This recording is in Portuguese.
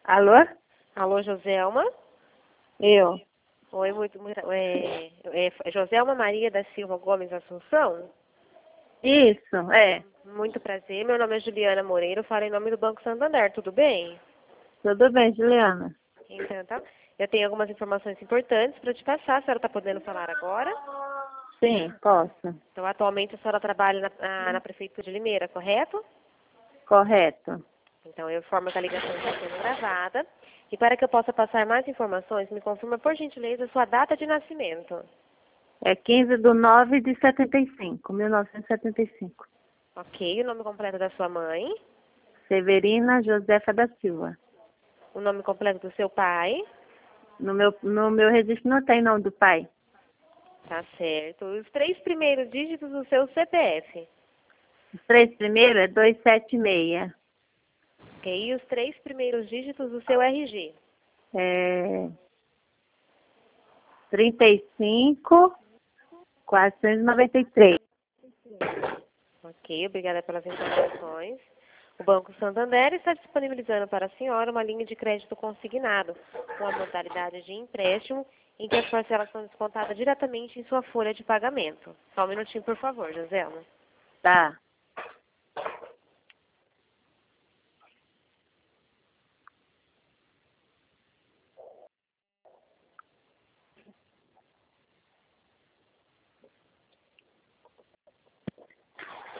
Alô? Alô, Joselma? Eu. Oi, Joselma Maria da Silva Gomes Assunção? Isso, é. Muito prazer, meu nome é Juliana Moreira, eu falo em nome do Banco Santander, tudo bem? Tudo bem, Juliana? Então, tá. Eu tenho algumas informações importantes para te passar, a senhora está podendo falar agora? Sim, posso. Então, atualmente a senhora trabalha na Prefeitura de Limeira, correto? Correto. Então, eu informo que a ligação está sendo gravada. E para que eu possa passar mais informações, me confirma, por gentileza, a sua data de nascimento. É 15/9/75, 1975. Ok, o nome completo da sua mãe, Severina Josefa da Silva. o nome completo do seu pai, No meu registro não tem nome do pai. tá certo. Os 3 primeiros dígitos do seu CPF. Os 3 primeiros é 276. Ok, e os 3 primeiros dígitos do seu RG. É 35/493. Ok, obrigada pelas informações. O Banco Santander está disponibilizando para a senhora uma linha de crédito consignado, com a modalidade de empréstimo, em que as parcelas são descontadas diretamente em sua folha de pagamento. Só um minutinho, por favor, Joselma. Tá.